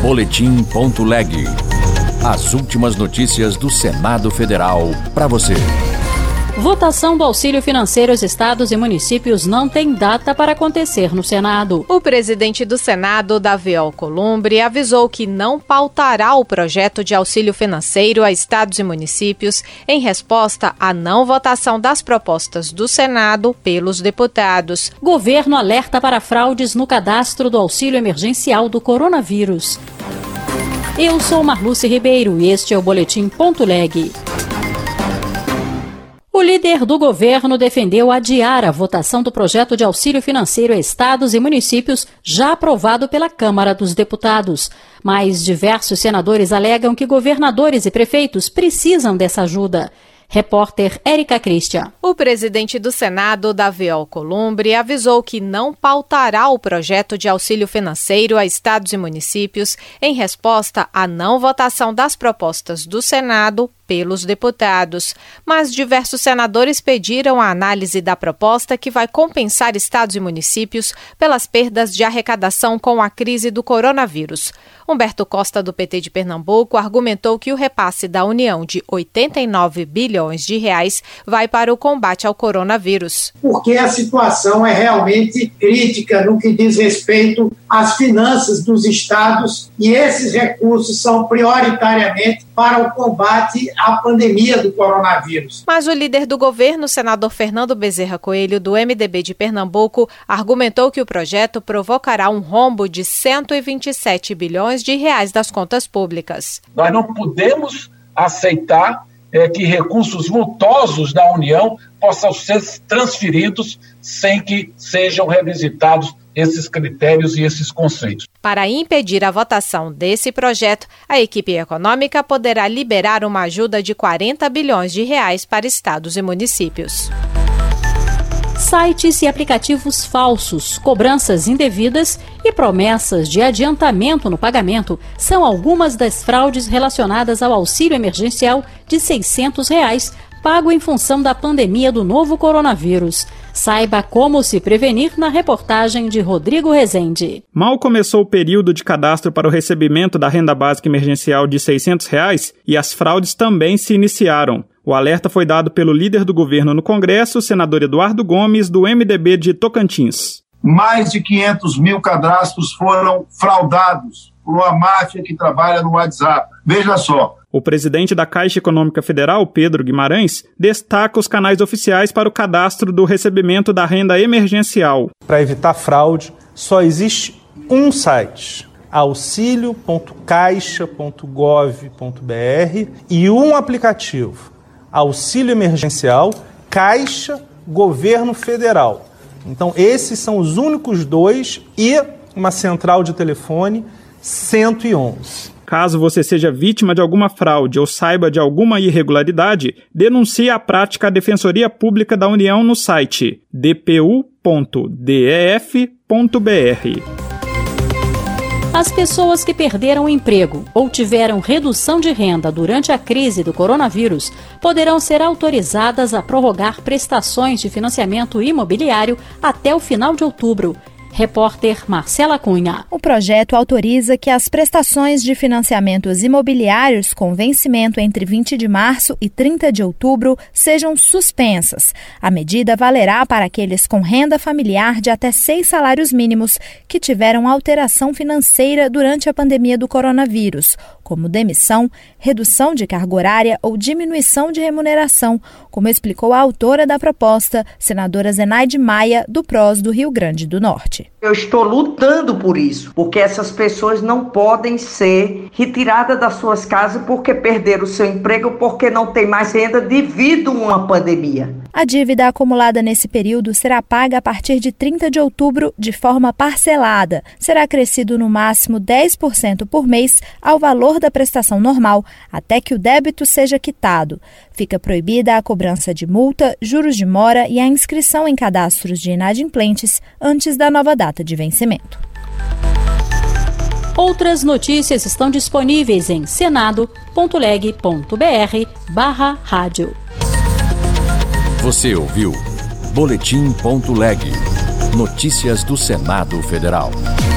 Boletim.leg. As últimas notícias do Senado Federal para você. Votação do auxílio financeiro aos estados e municípios não tem data para acontecer no Senado. O presidente do Senado, Davi Alcolumbre, avisou que não pautará o projeto de auxílio financeiro a estados e municípios em resposta à não votação das propostas do Senado pelos deputados. Governo alerta para fraudes no cadastro do auxílio emergencial do coronavírus. Eu sou Marluce Ribeiro e este é o Boletim.leg. O líder do governo defendeu adiar a votação do projeto de auxílio financeiro a estados e municípios já aprovado pela Câmara dos Deputados. Mas diversos senadores alegam que governadores e prefeitos precisam dessa ajuda. Repórter Érica Christian. O presidente do Senado, Davi Alcolumbre, avisou que não pautará o projeto de auxílio financeiro a estados e municípios em resposta à não votação das propostas do Senado pelos deputados. Mas diversos senadores pediram a análise da proposta que vai compensar estados e municípios pelas perdas de arrecadação com a crise do coronavírus. Humberto Costa, do PT de Pernambuco, argumentou que o repasse da União de 89 bilhões de reais vai para o combate ao coronavírus. Porque a situação é realmente crítica no que diz respeito às finanças dos estados e esses recursos são prioritariamente para o combate à pandemia do coronavírus. Mas o líder do governo, o senador Fernando Bezerra Coelho, do MDB de Pernambuco, argumentou que o projeto provocará um rombo de 127 bilhões de reais das contas públicas. Nós não podemos aceitar que recursos vultosos da União possam ser transferidos sem que sejam revisitados esses critérios e esses conceitos. Para impedir a votação desse projeto, a equipe econômica poderá liberar uma ajuda de 40 bilhões de reais para estados e municípios. Sites e aplicativos falsos, cobranças indevidas e promessas de adiantamento no pagamento são algumas das fraudes relacionadas ao auxílio emergencial de R$ 600 pago em função da pandemia do novo coronavírus. Saiba como se prevenir na reportagem de Rodrigo Rezende. Mal começou o período de cadastro para o recebimento da renda básica emergencial de R$ 600 e as fraudes também se iniciaram. O alerta foi dado pelo líder do governo no Congresso, o senador Eduardo Gomes, do MDB de Tocantins. Mais de 500 mil cadastros foram fraudados por uma máfia que trabalha no WhatsApp. Veja só. O presidente da Caixa Econômica Federal, Pedro Guimarães, destaca os canais oficiais para o cadastro do recebimento da renda emergencial. Para evitar fraude, só existe um site, auxilio.caixa.gov.br, e um aplicativo, Auxílio Emergencial Caixa Governo Federal. Então, esses são os únicos dois e uma central de telefone 111. Caso você seja vítima de alguma fraude ou saiba de alguma irregularidade, denuncie a prática à Defensoria Pública da União no site dpu.def.br. As pessoas que perderam o emprego ou tiveram redução de renda durante a crise do coronavírus poderão ser autorizadas a prorrogar prestações de financiamento imobiliário até o final de outubro. Repórter Marcela Cunha. O projeto autoriza que as prestações de financiamentos imobiliários com vencimento entre 20 de março e 30 de outubro sejam suspensas. A medida valerá para aqueles com renda familiar de até 6 salários mínimos que tiveram alteração financeira durante a pandemia do coronavírus, como demissão, redução de carga horária ou diminuição de remuneração, como explicou a autora da proposta, senadora Zenaide Maia, do PROS do Rio Grande do Norte. Eu estou lutando por isso, porque essas pessoas não podem ser retiradas das suas casas porque perderam o seu emprego, porque não tem mais renda devido a uma pandemia. A dívida acumulada nesse período será paga a partir de 30 de outubro de forma parcelada. Será acrescido no máximo 10% por mês ao valor da prestação normal, até que o débito seja quitado. Fica proibida a cobrança de multa, juros de mora e a inscrição em cadastros de inadimplentes antes da nova data de vencimento. Outras notícias estão disponíveis em senado.leg.br/rádio. Você ouviu Boletim.leg. Notícias do Senado Federal.